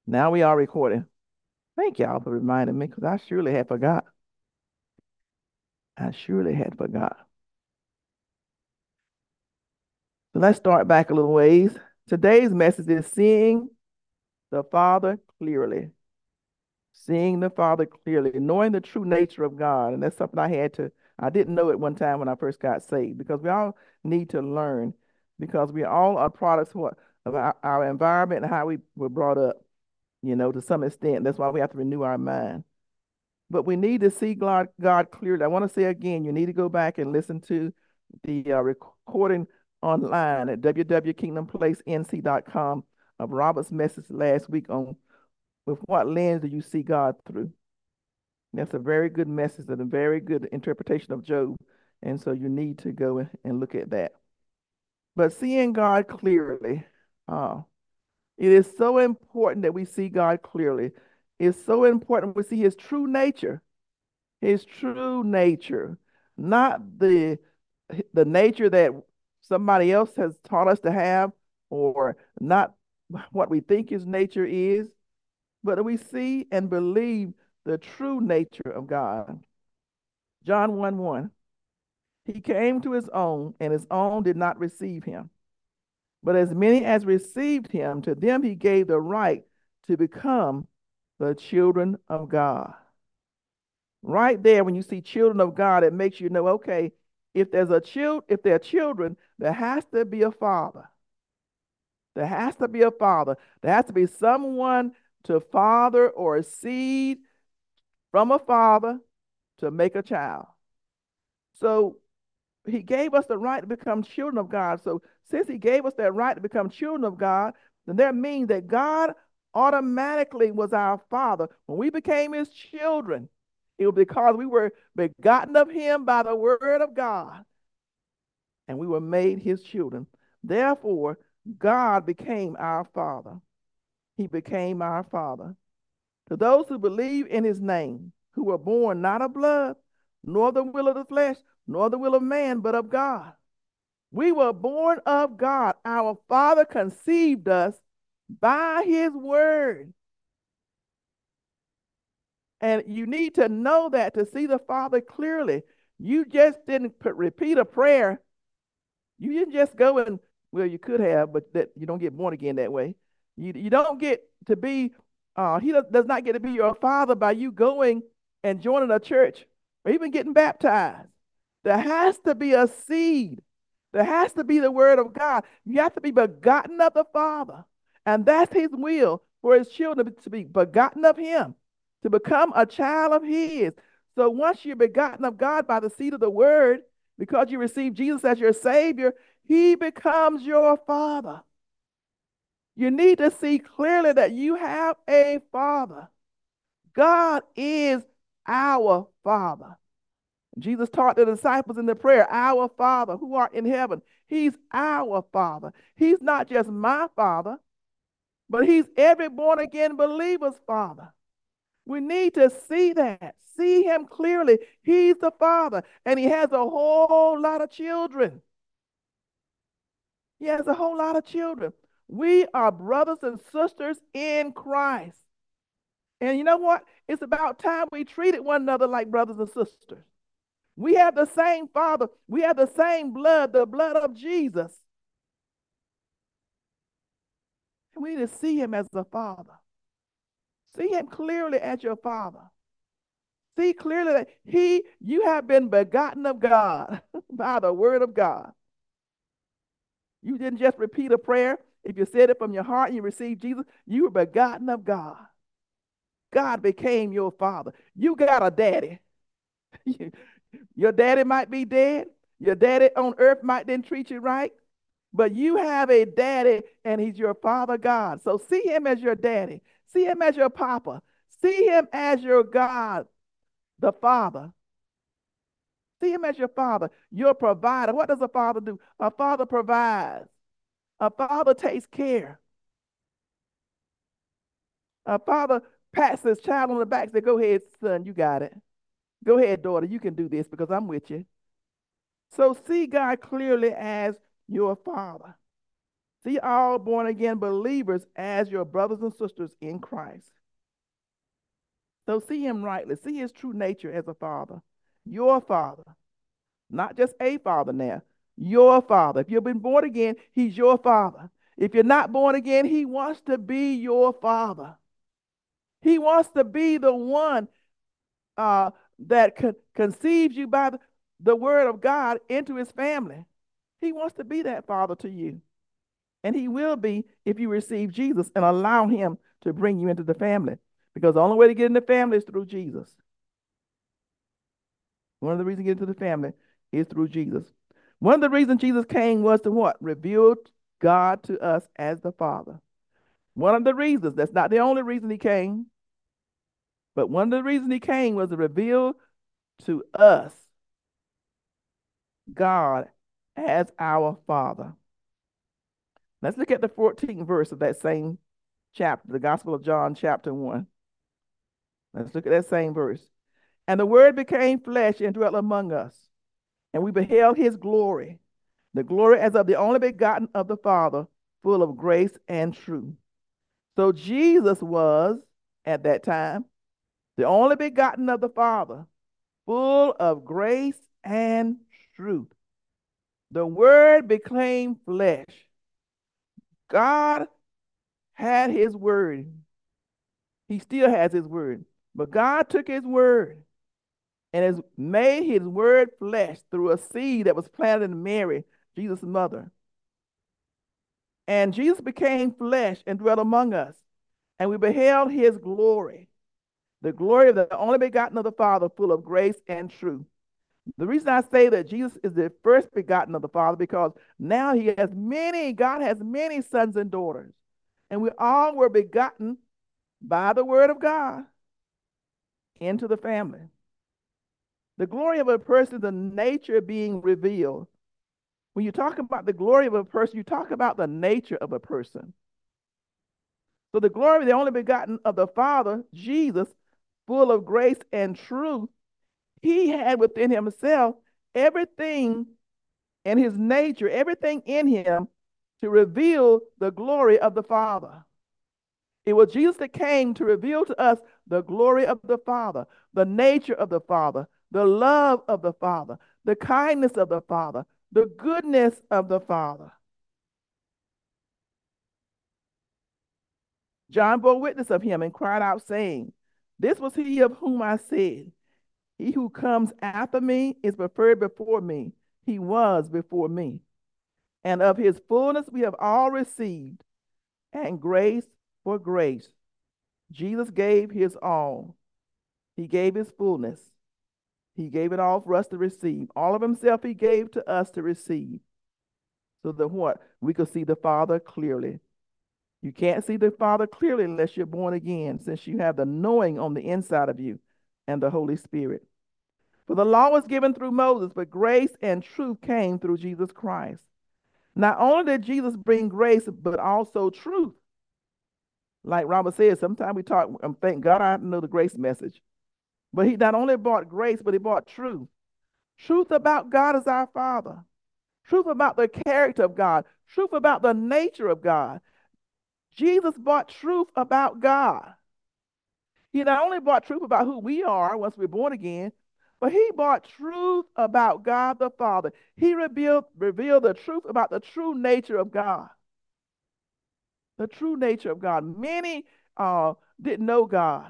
Now we are recording. Thank y'all for reminding me because I surely had forgot. I surely had forgot. So let's start back a little ways. Today's message is seeing the Father clearly. Seeing the Father clearly, knowing the true nature of God. And that's something I didn't know at one time when I first got saved because we all need to learn because we all are products of our environment and how we were brought up, to some extent. That's why we have to renew our mind. But we need to see God clearly. I want to say again, you need to go back and listen to the recording online at www.kingdomplacenc.com of Robert's message last week on with what lens do you see God through. That's a very good message and a very good interpretation of Job. And so you need to go and look at that. But seeing God clearly, uh, it is so important that we see God clearly. It's so important we see his true nature. His true nature, not the nature that somebody else has taught us to have, or not what we think his nature is, but we see and believe the true nature of God. John 1:1. He came to his own, and his own did not receive him. But as many as received him, to them he gave the right to become the children of God. Right there, when you see children of God, it makes you know, okay, if they're children, there has to be a father. There has to be a father. There has to be someone to father or a seed from a father to make a child. So he gave us the right to become children of God. So since he gave us that right to become children of God, then that means that God automatically was our father. When we became his children, it was because we were begotten of him by the word of God, and we were made his children. Therefore, God became our father. He became our father. To those who believe in his name, who were born not of blood, nor the will of the flesh, nor the will of man, but of God. We were born of God. Our Father conceived us by his word. And you need to know that to see the Father clearly. You just didn't repeat a prayer. You didn't just go and, well, you could have, but that you don't get born again that way. You don't get to be, he does not get to be your father by you going and joining a church or even getting baptized. There has to be a seed. There has to be the word of God. You have to be begotten of the Father. And that's his will for his children to be begotten of him, to become a child of his. So once you're begotten of God by the seed of the word, because you receive Jesus as your Savior, he becomes your Father. You need to see clearly that you have a Father. God is our Father. Jesus taught the disciples in the prayer, Our Father who art in heaven. He's our Father. He's not just my Father, but he's every born again believer's Father. We need to see that, see him clearly. He's the Father, and he has a whole lot of children. He has a whole lot of children. We are brothers and sisters in Christ. And you know what? It's about time we treated one another like brothers and sisters. We have the same Father. We have the same blood, the blood of Jesus. And we need to see him as a Father. See him clearly as your Father. See clearly that you have been begotten of God by the word of God. You didn't just repeat a prayer. If you said it from your heart and you received Jesus, you were begotten of God. God became your Father. You got a daddy. Your daddy might be dead. Your daddy on earth might didn't treat you right, but you have a daddy and he's your Father God. So see him as your daddy. See him as your papa. See him as your God, the Father. See him as your Father, your provider. What does a father do? A father provides. A father takes care. A father pats his child on the back and says, Go ahead, son, you got it. Go ahead, daughter, you can do this because I'm with you. So see God clearly as your Father. See all born again believers as your brothers and sisters in Christ. So see him rightly. See his true nature as a father, your father, not just a father now, your father. If you've been born again, he's your father. If you're not born again, he wants to be your father. He wants to be the one that conceives you by the word of God into his family. He wants to be that father to you. And he will be if you receive Jesus and allow him to bring you into the family. Because the only way to get in the family is through Jesus. One of the reasons to get into the family is through Jesus. One of the reasons Jesus came was to what? Reveal God to us as the Father. One of the reasons, that's not the only reason he came, but one of the reasons he came was to reveal to us God as our Father. Let's look at the 14th verse of that same chapter, the Gospel of John, chapter 1. Let's look at that same verse. And the Word became flesh and dwelt among us, and we beheld his glory, the glory as of the only begotten of the Father, full of grace and truth. So Jesus was, at that time, the only begotten of the Father, full of grace and truth. The Word became flesh. God had his word. He still has his word. But God took his word and has made his word flesh through a seed that was planted in Mary, Jesus' mother. And Jesus became flesh and dwelt among us. And we beheld his glory, the glory of the only begotten of the Father, full of grace and truth. The reason I say that Jesus is the first begotten of the Father, because now God has many sons and daughters. And we all were begotten by the word of God into the family. The glory of a person is the nature being revealed. When you talk about the glory of a person, you talk about the nature of a person. So the glory of the only begotten of the Father, Jesus, full of grace and truth, he had within himself everything in his nature, everything in him to reveal the glory of the Father. It was Jesus that came to reveal to us the glory of the Father, the nature of the Father, the love of the Father, the kindness of the Father, the goodness of the Father. John bore witness of him and cried out, saying, "This was he of whom I said, he who comes after me is preferred before me. He was before me. And of his fullness we have all received, and grace for grace." Jesus gave his all. He gave his fullness. He gave it all for us to receive. All of himself he gave to us to receive. So that what? We could see the Father clearly. You can't see the Father clearly unless you're born again, since you have the knowing on the inside of you and the Holy Spirit. For the law was given through Moses, but grace and truth came through Jesus Christ. Not only did Jesus bring grace, but also truth. Like Robert said, sometimes we talk, thank God I know the grace message. But he not only brought grace, but he brought truth. Truth about God as our Father. Truth about the character of God. Truth about the nature of God. Jesus brought truth about God. He not only brought truth about who we are once we're born again, but he brought truth about God the Father. He revealed the truth about the true nature of God. The true nature of God. Many didn't know God.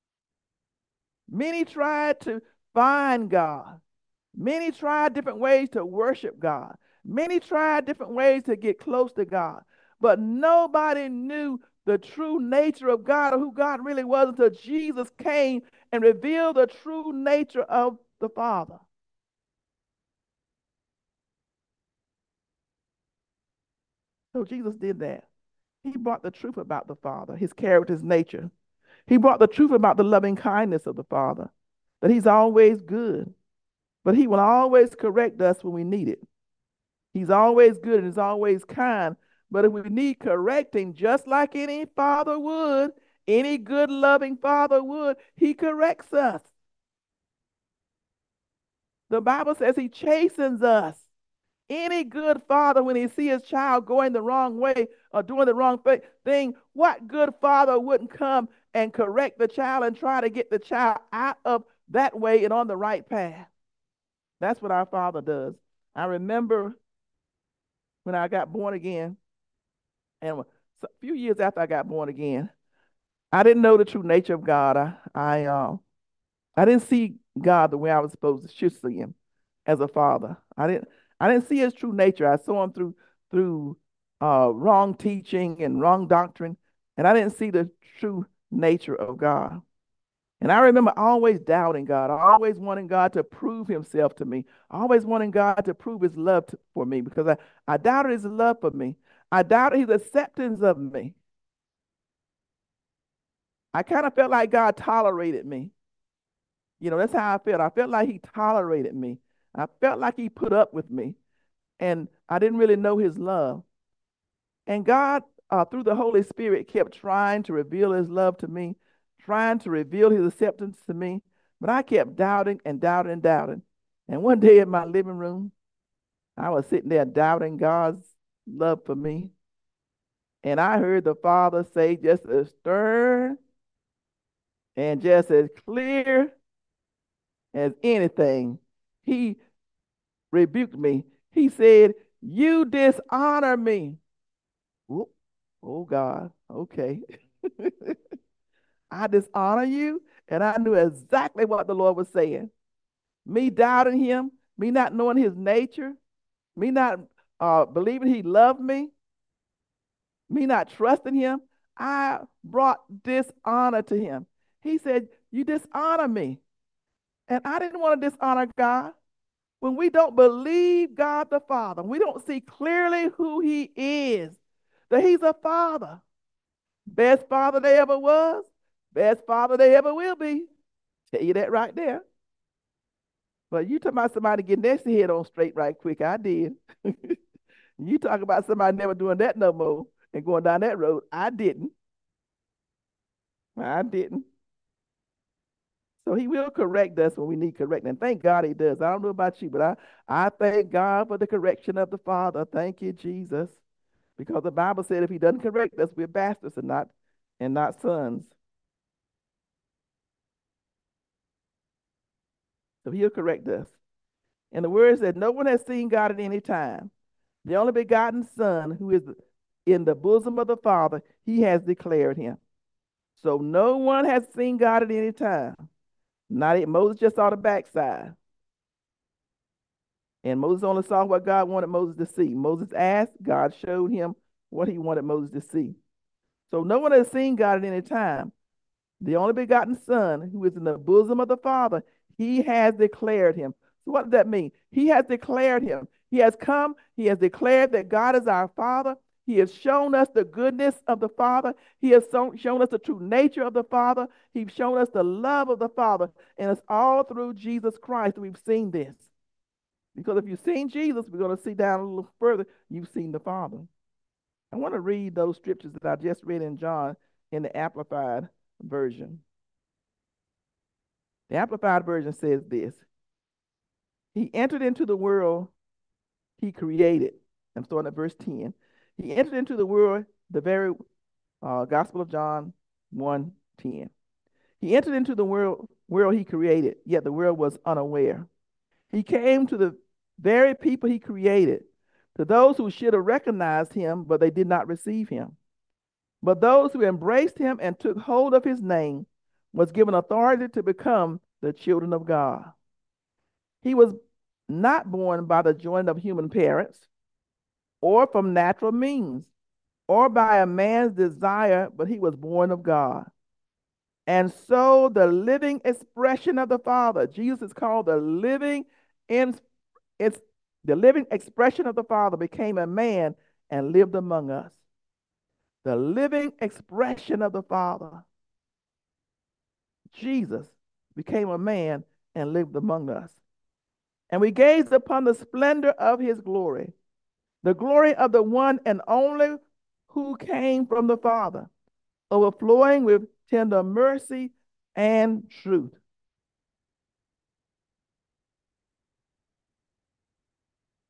Many tried to find God. Many tried different ways to worship God. Many tried different ways to get close to God. But nobody knew the true nature of God or who God really was until Jesus came and revealed the true nature of the Father. So Jesus did that. He brought the truth about the Father, his character, his nature. He brought the truth about the loving kindness of the Father, that he's always good, but he will always correct us when we need it. He's always good and is always kind, but if we need correcting, just like any father would, any good, loving father would, he corrects us. The Bible says he chastens us Any good father, when he see his child going the wrong way or doing the wrong thing, what good father wouldn't come and correct the child and try to get the child out of that way and on the right path? That's what our Father does. I remember when I got born again, and a few years after I got born again, I didn't know the true nature of God. I didn't see God the way I was supposed to should see Him as a father. I didn't see His true nature. I saw Him through wrong teaching and wrong doctrine, and I didn't see the true nature of God. And I remember always doubting God, always wanting God to prove Himself to me, always wanting God to prove His love for me because I doubted His love for me. I doubted His acceptance of me. I kind of felt like God tolerated me. That's how I felt. I felt like He tolerated me. I felt like He put up with me. And I didn't really know His love. And God, through the Holy Spirit, kept trying to reveal His love to me, trying to reveal His acceptance to me. But I kept doubting and doubting and doubting. And one day in my living room, I was sitting there doubting God's love for me. And I heard the Father say just as stern and just as clear as anything. He rebuked me. He said, "You dishonor me." Whoop. Oh God, okay. I dishonor you. And I knew exactly what the Lord was saying. Me doubting Him, me not knowing His nature, me not believing He loved me not trusting Him, I brought dishonor to Him. He said, "You dishonor me." And I didn't want to dishonor God. When we don't believe God the Father, we don't see clearly who He is, that He's a Father. Best Father they ever was, best Father they ever will be. Tell you that right there. But you talk about somebody getting their head on straight right quick. I did. You talk about somebody never doing that no more and going down that road. I didn't. I didn't. So He will correct us when we need correcting. And thank God He does. I don't know about you, but I thank God for the correction of the Father. Thank you, Jesus. Because the Bible said if He doesn't correct us, we're bastards and not sons. So He'll correct us. And the word said, no one has seen God at any time. The only begotten Son, who is in the bosom of the Father, He has declared Him. So no one has seen God at any time. Not it. Moses just saw the backside. And Moses only saw what God wanted Moses to see. Moses asked, God showed him what He wanted Moses to see. So no one has seen God at any time. The only begotten Son, who is in the bosom of the Father, He has declared Him. So what does that mean? He has declared Him. He has come. He has declared that God is our Father. He has shown us the goodness of the Father. He has shown us the true nature of the Father. He's shown us the love of the Father. And it's all through Jesus Christ that we've seen this. Because if you've seen Jesus, we're going to see down a little further, you've seen the Father. I want to read those scriptures that I just read in John in the Amplified Version. The Amplified Version says this: He entered into the world He created. I'm starting at verse 10. He entered into the world, the very Gospel of John 1:10. He entered into the world He created, yet the world was unaware. He came to the very people He created, to those who should have recognized Him, but they did not receive Him. But those who embraced Him and took hold of His name was given authority to become the children of God. He was not born by the joint of human parents, or from natural means, or by a man's desire, but He was born of God. And so the living expression of the Father, Jesus is called the living it's the living expression of the Father, became a man and lived among us. The living expression of the Father, Jesus, became a man and lived among us. And we gazed upon the splendor of His glory, the glory of the one and only who came from the Father, overflowing with tender mercy and truth.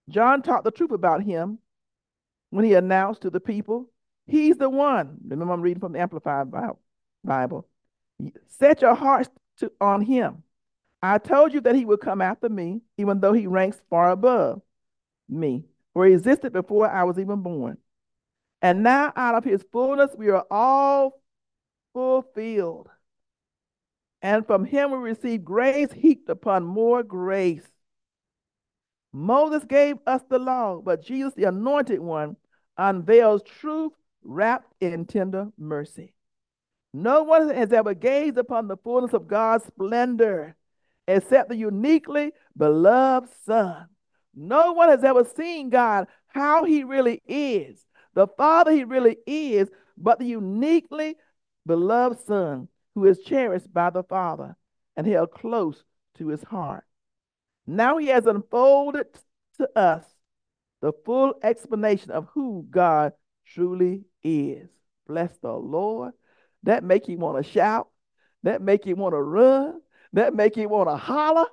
John taught the truth about him when he announced to the people, he's the one. Remember, I'm reading from the Amplified Bible. Set your hearts on him. I told you that he would come after me, even though he ranks far above me, for he existed before I was even born. And now, out of his fullness, we are all fulfilled. And from him we receive grace heaped upon more grace. Moses gave us the law, but Jesus, the anointed one, unveils truth wrapped in tender mercy. No one has ever gazed upon the fullness of God's splendor except the uniquely beloved Son. No one has ever seen God how he really is, the Father he really is, but the uniquely beloved Son who is cherished by the Father and held close to his heart. Now he has unfolded to us the full explanation of who God truly is. Bless the Lord. That make you want to shout. That make you want to run. That make you want to holler.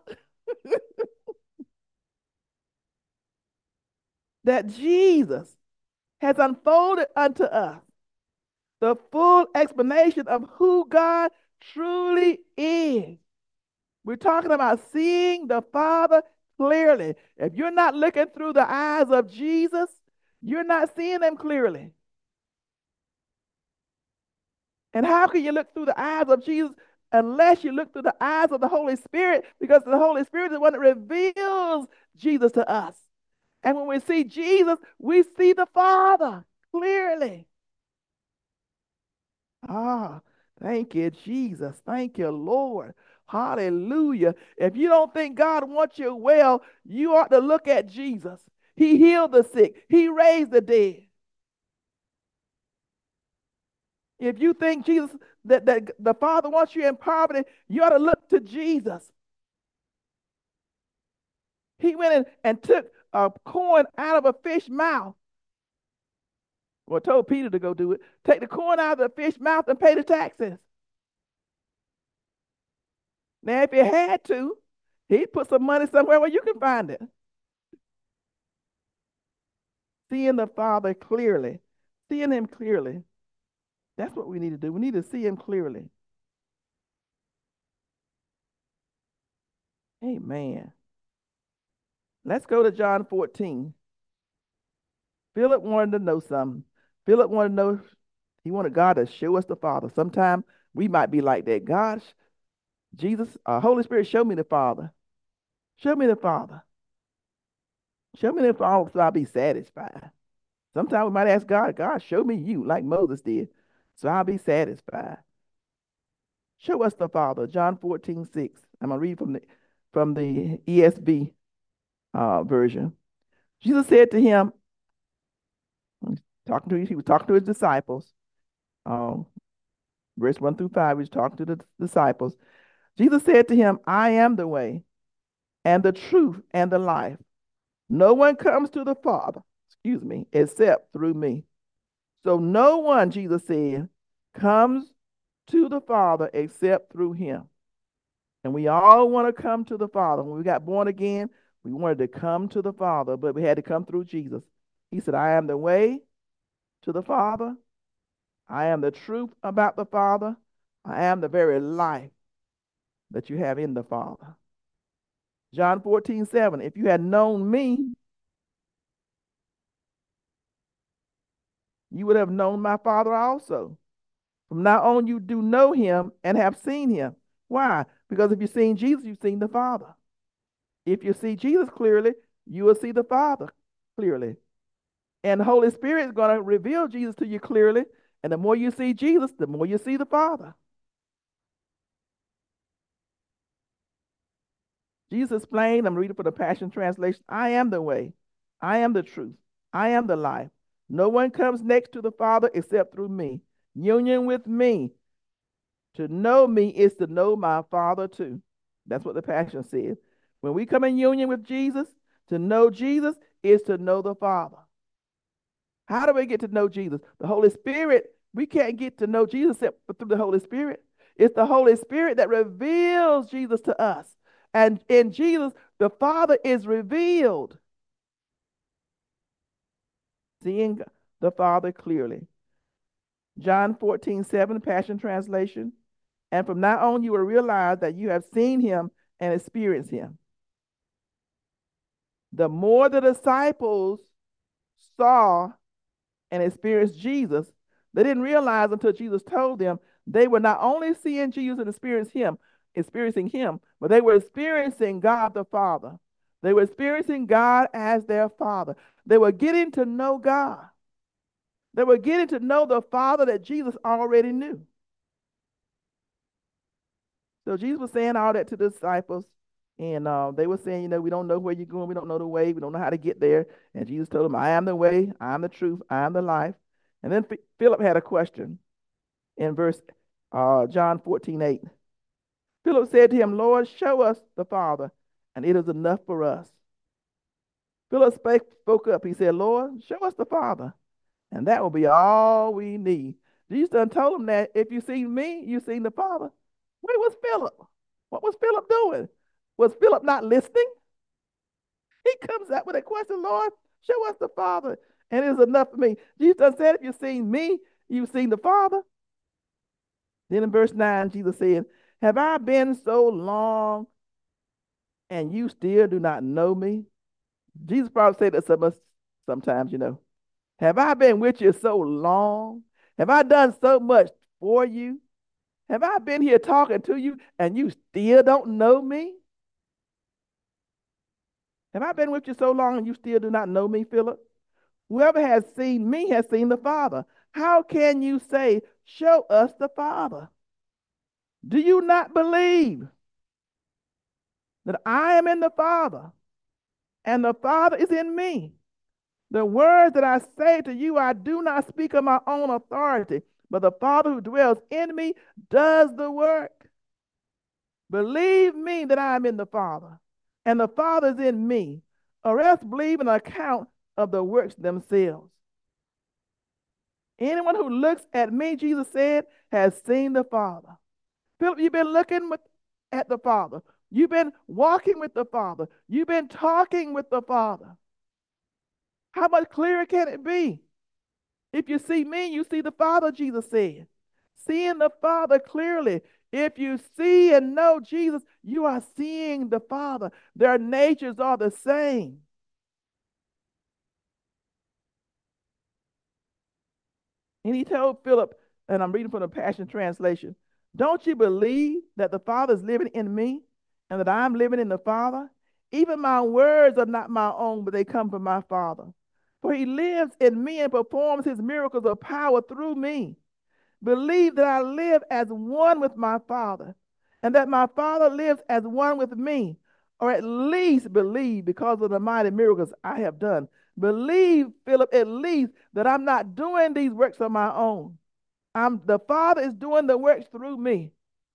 That Jesus has unfolded unto us the full explanation of who God truly is. We're talking about seeing the Father clearly. If you're not looking through the eyes of Jesus, you're not seeing him clearly. And how can you look through the eyes of Jesus unless you look through the eyes of the Holy Spirit? Because the Holy Spirit is the one that reveals Jesus to us. And when we see Jesus, we see the Father clearly. Ah, thank you, Jesus. Thank you, Lord. Hallelujah. If you don't think God wants you well, you ought to look at Jesus. He healed the sick, he raised the dead. If you think Jesus, that the Father wants you in poverty, you ought to look to Jesus. He went in and took a coin out of a fish mouth. Well, told Peter to go do it. Take the coin out of the fish mouth and pay the taxes. Now, if you had to, he'd put some money somewhere where you can find it. Seeing the Father clearly, seeing him clearly. That's what we need to do. We need to see him clearly. Amen. Let's go to John 14. Philip wanted to know something. Philip wanted to know, he wanted God to show us the Father. Sometimes we might be like that. God, Jesus, Holy Spirit, show me the Father. Show me the Father. Show me the Father so I'll be satisfied. Sometimes we might ask God, God, show me you, like Moses did, so I'll be satisfied. Show us the Father. John 14:6. I'm going to read from the ESV version. Jesus said to him, he was talking to his disciples. Verse 1 through 5, he was talking to the disciples. Jesus said to him, I am the way and the truth and the life. No one comes to the Father, except through me. So no one, Jesus said, comes to the Father except through him. And we all want to come to the Father. When we got born again, we wanted to come to the Father, but we had to come through Jesus. He said, I am the way to the Father. I am the truth about the Father. I am the very life that you have in the Father. John 14:7. If you had known me, you would have known my Father also. From now on, you do know him and have seen him. Why? Because if you've seen Jesus, you've seen the Father. If you see Jesus clearly, you will see the Father clearly. And the Holy Spirit is going to reveal Jesus to you clearly. And the more you see Jesus, the more you see the Father. Jesus explained, I'm reading for the Passion Translation, I am the way, I am the truth, I am the life. No one comes next to the Father except through me. Union with me. To know me is to know my Father too. That's what the Passion says. When we come in union with Jesus, to know Jesus is to know the Father. How do we get to know Jesus? The Holy Spirit, we can't get to know Jesus except through the Holy Spirit. It's the Holy Spirit that reveals Jesus to us. And in Jesus, the Father is revealed. seeing the Father clearly. John 14:7, Passion Translation. And from now on, you will realize that you have seen him and experienced him. The more the disciples saw and experienced Jesus, they didn't realize until Jesus told them they were not only seeing Jesus and experiencing him, but they were experiencing God the Father. They were experiencing God as their Father. They were getting to know God. They were getting to know the Father that Jesus already knew. So Jesus was saying all that to the disciples, and they were saying, we don't know where you're going. We don't know the way. We don't know how to get there. And Jesus told them, I am the way. I am the truth. I am the life. And then Philip had a question in verse John 14:8. Philip said to him, Lord, show us the Father, and it is enough for us. Philip spoke up. He said, Lord, show us the Father, and that will be all we need. Jesus done told him that if you see me, you seen the Father. Where was Philip? What was Philip doing? Was Philip not listening? He comes out with a question, Lord, show us the Father, and it is enough for me. Jesus done said, if you've seen me, you've seen the Father. Then in verse 9, Jesus said, have I been so long and you still do not know me? Jesus probably said that to us sometimes, Have I been with you so long? Have I done so much for you? Have I been here talking to you and you still don't know me? Have I been with you so long and you still do not know me, Philip? Whoever has seen me has seen the Father. How can you say, show us the Father? Do you not believe that I am in the Father and the Father is in me? The words that I say to you, I do not speak of my own authority, but the Father who dwells in me does the work. Believe me that I am in the Father, and the Father is in me, or else believe an account of the works themselves. Anyone who looks at me, Jesus said, has seen the Father. Philip, you've been looking at the Father. You've been walking with the Father. You've been talking with the Father. How much clearer can it be? If you see me, you see the Father, Jesus said. Seeing the Father clearly. If you see and know Jesus, you are seeing the Father. Their natures are the same. And he told Philip, and I'm reading from the Passion Translation, don't you believe that the Father is living in me and that I'm living in the Father? Even my words are not my own, but they come from my Father. For he lives in me and performs his miracles of power through me. Believe that I live as one with my Father, and that my Father lives as one with me, or at least believe because of the mighty miracles I have done. Believe, Philip, at least that I'm not doing these works on my own. The Father is doing the works through me.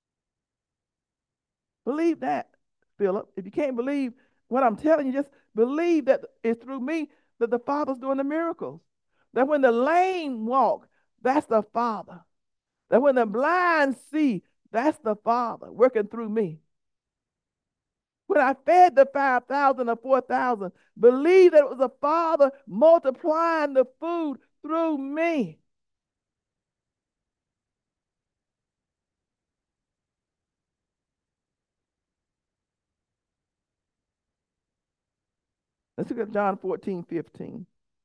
Believe that, Philip. If you can't believe what I'm telling you, just believe that it's through me that the Father's doing the miracles. That when the lame walk, that's the Father. That when the blind see, that's the Father working through me. When I fed the 5,000 or 4,000, believe that it was the Father multiplying the food through me. Let's look at John 14:15.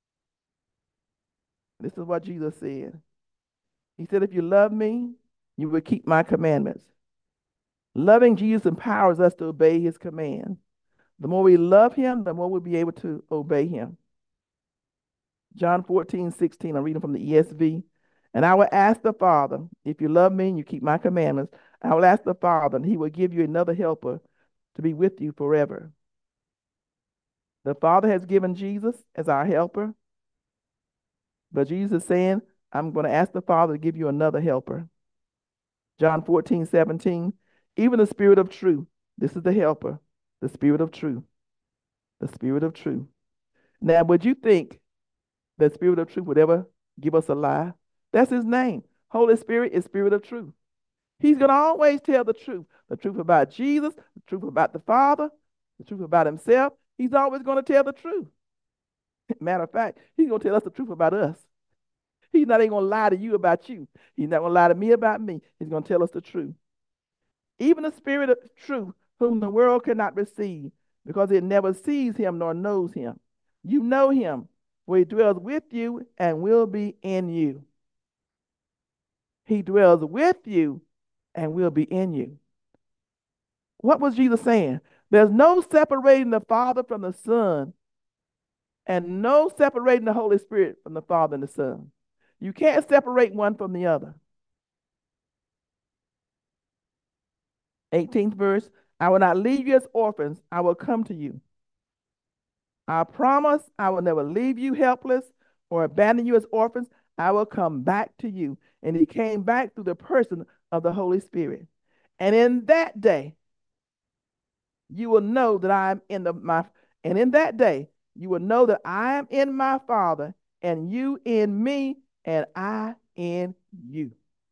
This is what Jesus said. He said, if you love me, you will keep my commandments. Loving Jesus empowers us to obey his commands. The more we love him, the more we'll be able to obey him. John 14:16, I'm reading from the ESV. And I will ask the Father, if you love me and you keep my commandments, I will ask the Father, and he will give you another helper to be with you forever. The Father has given Jesus as our helper, but Jesus is saying, I'm going to ask the Father to give you another helper. John 14:17, even the Spirit of truth. This is the helper, the Spirit of truth. The Spirit of truth. Now, would you think the Spirit of truth would ever give us a lie? That's his name. Holy Spirit is Spirit of truth. He's going to always tell the truth about Jesus, the truth about the Father, the truth about himself. He's always going to tell the truth. Matter of fact, he's going to tell us the truth about us. He's not even going to lie to you about you. He's not going to lie to me about me. He's going to tell us the truth. Even the spirit of truth, whom the world cannot receive, because it never sees him nor knows him. You know him, for he dwells with you and will be in you. He dwells with you and will be in you. What was Jesus saying? There's no separating the Father from the Son, and no separating the Holy Spirit from the Father and the Son. You can't separate one from the other. 18th verse, I will not leave you as orphans, I will come to you. I promise I will never leave you helpless or abandon you as orphans. I will come back to you. And he came back through the person of the Holy Spirit. And in that day, you will know that I am in that day, you will know that I am in my Father, and you in me, and I in you.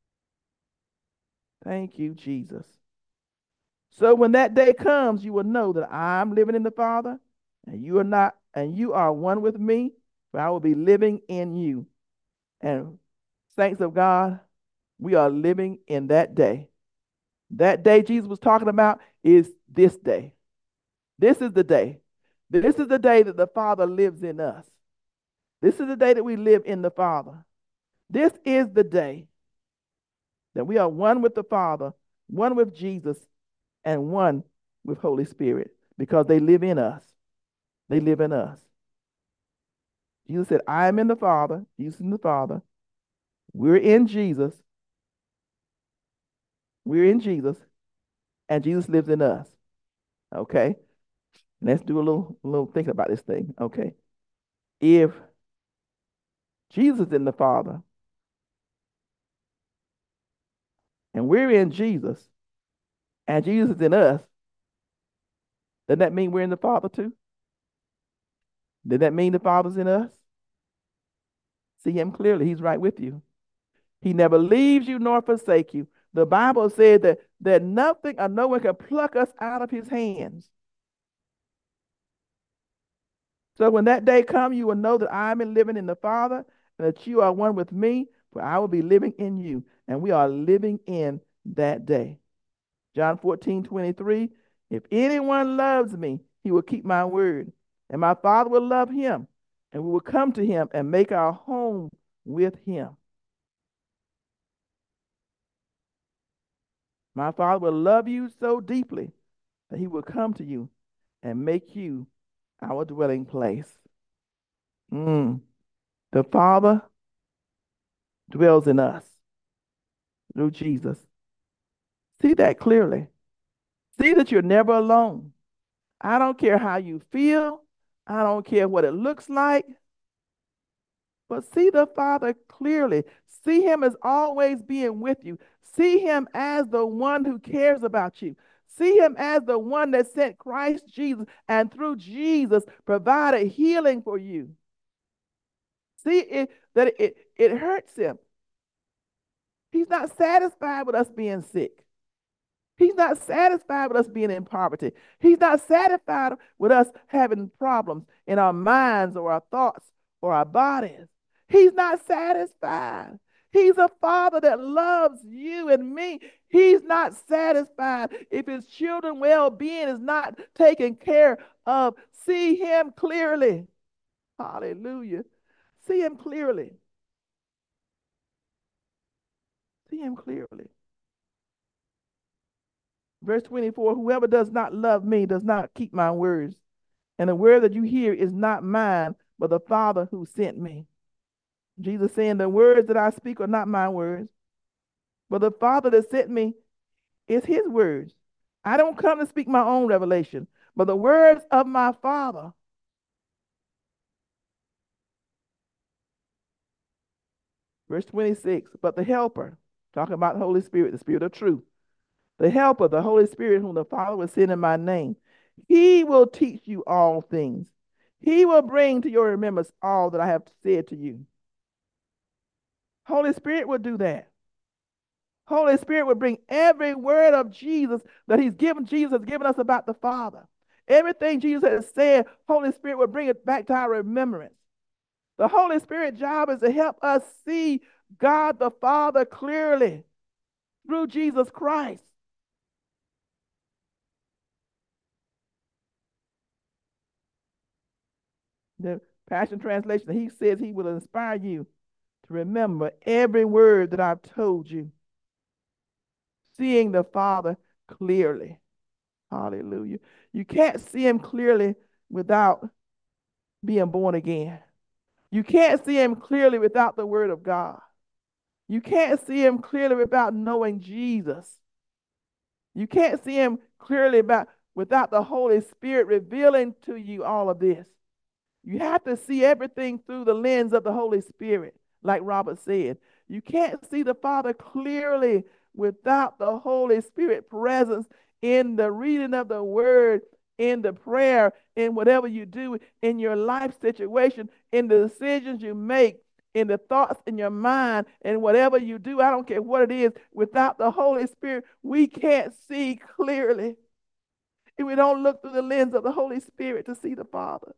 Thank you, Jesus. So when that day comes, you will know that I'm living in the Father, and you are not, and you are one with me, for I will be living in you. And saints of God, we are living in that day. That day Jesus was talking about is this day. This is the day. This is the day that the Father lives in us. This is the day that we live in the Father. This is the day that we are one with the Father, one with Jesus, and one with Holy Spirit, because they live in us. They live in us. Jesus said, I am in the Father. Jesus in the Father. We're in Jesus. We're in Jesus, and Jesus lives in us. Okay? Let's do a little thinking about this thing. Okay. If Jesus is in the Father, and we're in Jesus, and Jesus is in us, doesn't that mean we're in the Father too? Does that mean the Father's in us? See him clearly. He's right with you. He never leaves you nor forsake you. The Bible said that nothing or no one can pluck us out of his hands. So when that day comes, you will know that I am living in the Father, and that you are one with me, for I will be living in you. And we are living in that day. John 14:23, if anyone loves me, he will keep my word, and my Father will love him, and we will come to him and make our home with him. My Father will love you so deeply that he will come to you and make you our dwelling place. The Father dwells in us through Jesus. See that clearly. See that you're never alone. I don't care how you feel. I don't care what it looks like. But see the Father clearly. See him as always being with you. See him as the one who cares about you. See him as the one that sent Christ Jesus and through Jesus provided healing for you. See that it hurts him. He's not satisfied with us being sick. He's not satisfied with us being in poverty. He's not satisfied with us having problems in our minds or our thoughts or our bodies. He's not satisfied. He's a Father that loves you and me. He's not satisfied if his children's well-being is not taken care of. See him clearly. Hallelujah. See him clearly. See him clearly. Verse 24, whoever does not love me does not keep my words. And the word that you hear is not mine, but the Father who sent me. Jesus saying, the words that I speak are not my words, but the Father that sent me is his words. I don't come to speak my own revelation, but the words of my Father. Verse 26, but the Helper, talking about the Holy Spirit, the Spirit of truth, the Helper, the Holy Spirit, whom the Father will send in my name, he will teach you all things. He will bring to your remembrance all that I have said to you. Holy Spirit will do that. Holy Spirit will bring every word of Jesus that Jesus has given us about the Father. Everything Jesus has said, Holy Spirit will bring it back to our remembrance. The Holy Spirit's job is to help us see God the Father clearly through Jesus Christ. The Passion Translation, he says he will inspire you to remember every word that I've told you, seeing the Father clearly. Hallelujah. You can't see him clearly without being born again. You can't see him clearly without the word of God. You can't see him clearly without knowing Jesus. You can't see him clearly without the Holy Spirit revealing to you all of this. You have to see everything through the lens of the Holy Spirit, like Robert said. You can't see the Father clearly without the Holy Spirit presence in the reading of the word, in the prayer, in whatever you do, in your life situation, in the decisions you make, in the thoughts in your mind, and whatever you do. I don't care what it is. Without the Holy Spirit, we can't see clearly. If we don't look through the lens of the Holy Spirit to see the Father.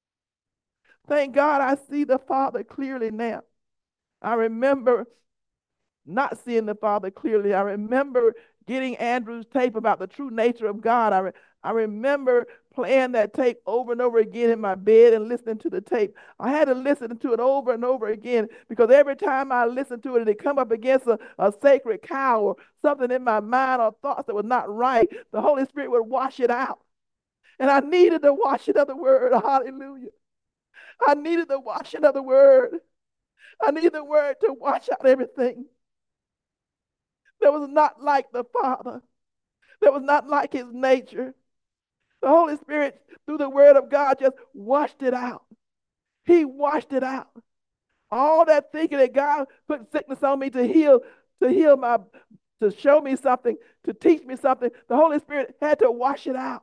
Thank God I see the Father clearly now. I remember not seeing the Father clearly. I remember getting Andrew's tape about the true nature of God. I remember playing that tape over and over again in my bed and listening to the tape. I had to listen to it over and over again because every time I listened to it, it'd come up against a sacred cow or something in my mind or thoughts that was not right. The Holy Spirit would wash it out. And I needed the washing of the word. Hallelujah. I needed the washing of the word. I needed the word to wash out everything that was not like the Father, that was not like his nature. The Holy Spirit, through the word of God, just washed it out. He washed it out. All that thinking that God put sickness on me to heal my, to show me something, to teach me something, the Holy Spirit had to wash it out.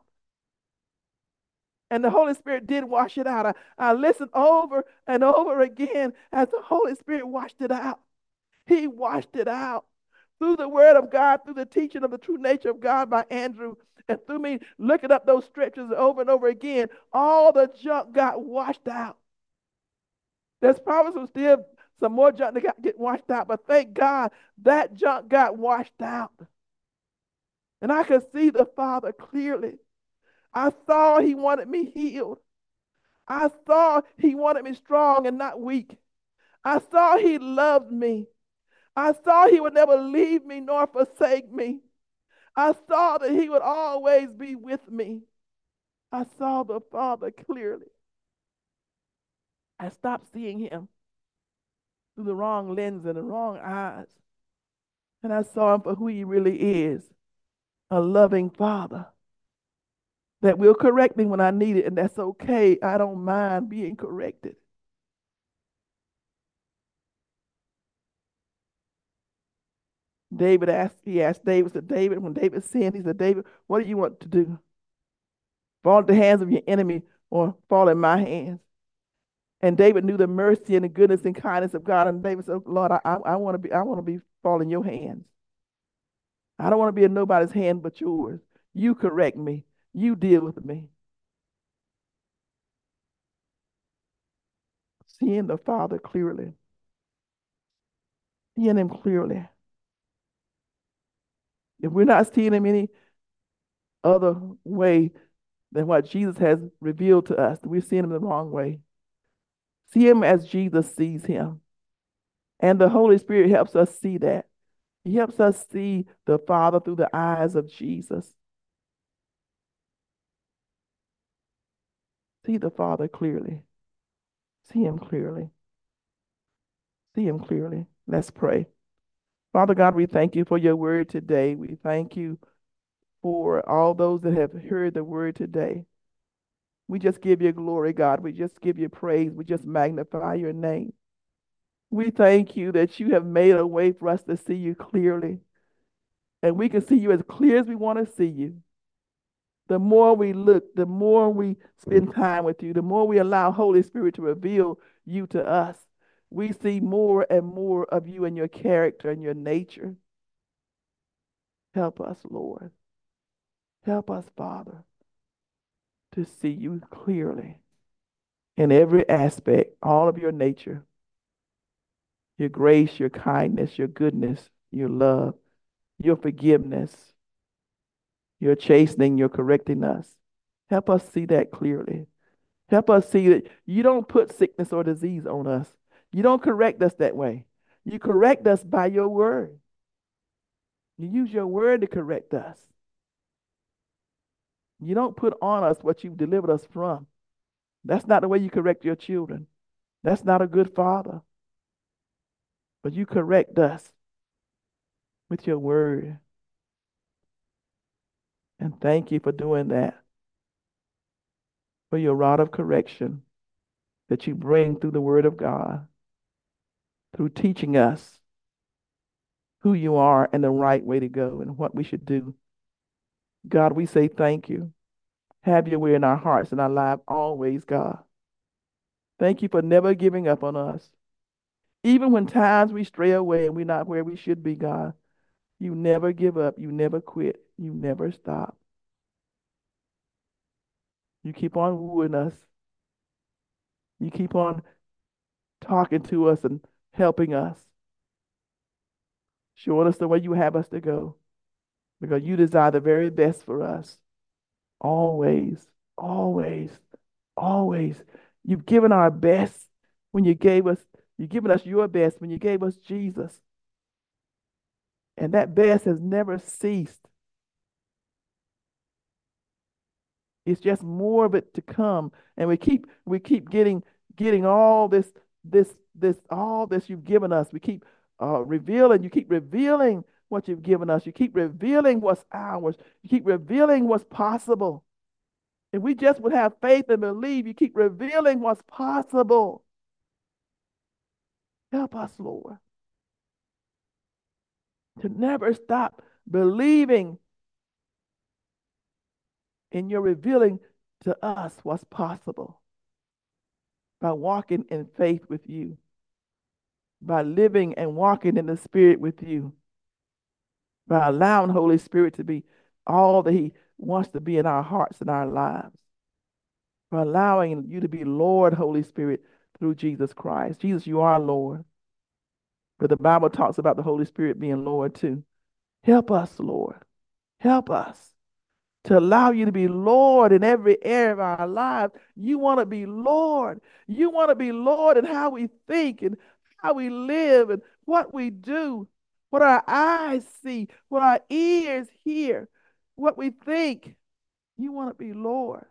And the Holy Spirit did wash it out. I listened over and over again as the Holy Spirit washed it out. He washed it out through the word of God, through the teaching of the true nature of God by Andrew, and through me looking up those scriptures over and over again. All the junk got washed out. There's probably some more junk that got get washed out, but thank God that junk got washed out. And I could see the Father clearly. I saw he wanted me healed. I saw he wanted me strong and not weak. I saw he loved me. I saw he would never leave me nor forsake me. I saw that he would always be with me. I saw the Father clearly. I stopped seeing him through the wrong lens and the wrong eyes. And I saw him for who he really is, a loving Father that will correct me when I need it. And that's okay. I don't mind being corrected. He asked David, said, David, when David sinned, he said, David, what do you want to do? Fall into the hands of your enemy or fall in my hands? And David knew the mercy and the goodness and kindness of God. And David said, Lord, I want to be fall in your hands. I don't want to be in nobody's hand but yours. You correct me. You deal with me. Seeing the Father clearly. Seeing him clearly. If we're not seeing him any other way than what Jesus has revealed to us, we're seeing him the wrong way. See him as Jesus sees him. And the Holy Spirit helps us see that. He helps us see the Father through the eyes of Jesus. See the Father clearly. See him clearly. See him clearly. Let's pray. Father God, we thank you for your word today. We thank you for all those that have heard the word today. We just give you glory, God. We just give you praise. We just magnify your name. We thank you that you have made a way for us to see you clearly. And we can see you as clear as we want to see you. The more we look, the more we spend time with you, the more we allow Holy Spirit to reveal you to us, we see more and more of you and your character and your nature. Help us, Lord. Help us, Father, to see you clearly. in every aspect, all of your nature, your grace, your kindness, your goodness, your love, your forgiveness, your chastening, your correcting us. Help us see that clearly. Help us see that you don't put sickness or disease on us. You don't correct us that way. You correct us by your word. You use your word to correct us. You don't put on us what you've delivered us from. That's not the way you correct your children. That's not a good father. But you correct us with your word. And thank you for doing that, for your rod of correction that you bring through the word of God, through teaching us who you are and the right way to go and what we should do. God, we say thank you. Have your way in our hearts and our lives always, God. Thank you for never giving up on us. Even when times we stray away and we're not where we should be, God, you never give up. You never quit. You never stop. You keep on wooing us. You keep on talking to us and helping us, showing us the way you have us to go, because you desire the very best for us. Always, always, always. You've given our best when you've given us your best when you gave us Jesus. And that best has never ceased. It's just more of it to come. And we keep getting all all this you've given us. We keep revealing, you keep revealing what you've given us. You keep revealing what's ours. You keep revealing what's possible. If we just would have faith and believe, you keep revealing what's possible. Help us, Lord, to never stop believing in your revealing to us what's possible by walking in faith with you, by living and walking in the Spirit with you, by allowing Holy Spirit to be all that He wants to be in our hearts and our lives, by allowing you to be Lord, Holy Spirit, through Jesus Christ. Jesus, you are Lord. But the Bible talks about the Holy Spirit being Lord too. Help us, Lord. Help us to allow you to be Lord in every area of our lives. You want to be Lord. You want to be Lord in how we think and how we live and what we do, what our eyes see, what our ears hear, what we think. You want to be Lord.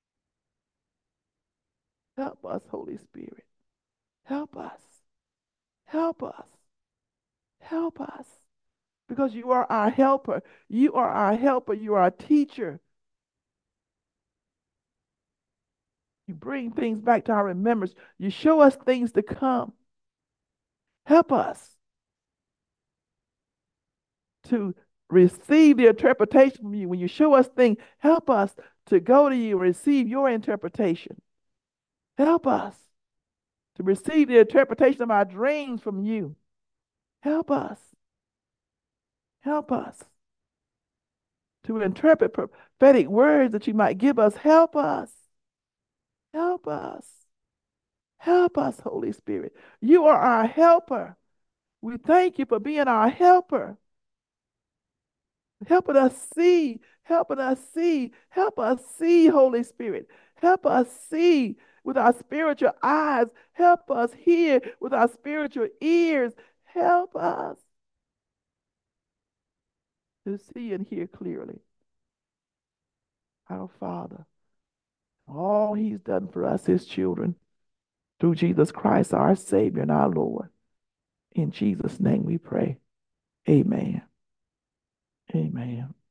Help us, Holy Spirit. Help us. Help us. Help us. Because you are our helper. You are our helper. You are our teacher. You bring things back to our remembrance. You show us things to come. Help us to receive the interpretation from you. When you show us things, help us to go to you and receive your interpretation. Help us to receive the interpretation of our dreams from you. Help us. Help us to interpret prophetic words that you might give us. Help us. Help us. Help us, Holy Spirit. You are our helper. We thank you for being our helper. Helping us see, helping us see, help us see, Holy Spirit. Help us see with our spiritual eyes. Help us hear with our spiritual ears. Help us to see and hear clearly. Our Father, all He's done for us, His children, through Jesus Christ, our Savior and our Lord. In Jesus' name we pray. Amen. Amen.